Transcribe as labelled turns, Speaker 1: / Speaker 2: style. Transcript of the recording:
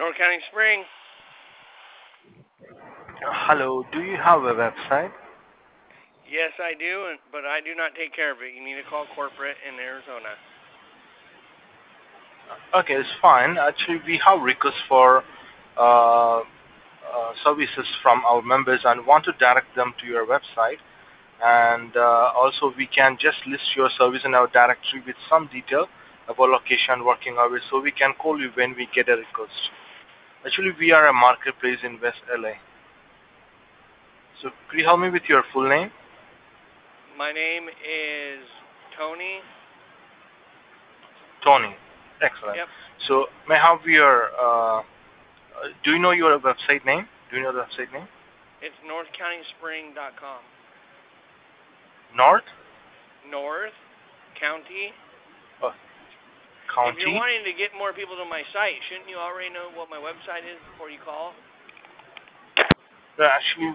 Speaker 1: North County Spring.
Speaker 2: Hello, do you have a website?
Speaker 1: Yes, I do, but I do not take care of it. You need to call corporate in Arizona.
Speaker 2: Okay, it's fine. Actually, we have requests for services from our members and want to direct them to your website. And also, we can just list your service in our directory with some detail about location, working hours, so we can call you when we get a request. Actually, we are a marketplace in West LA. So, could you help me with your full name?
Speaker 1: My name is Tony.
Speaker 2: Tony. Excellent.
Speaker 1: Yep,
Speaker 2: So, may I have your do you know your website name? Do you know the website name?
Speaker 1: it's northcountyspring.com.
Speaker 2: North
Speaker 1: North County.
Speaker 2: uh,
Speaker 1: If you're
Speaker 2: County.
Speaker 1: wanting to get more people to my site, shouldn't you already know what my website is before you call?
Speaker 2: Actually,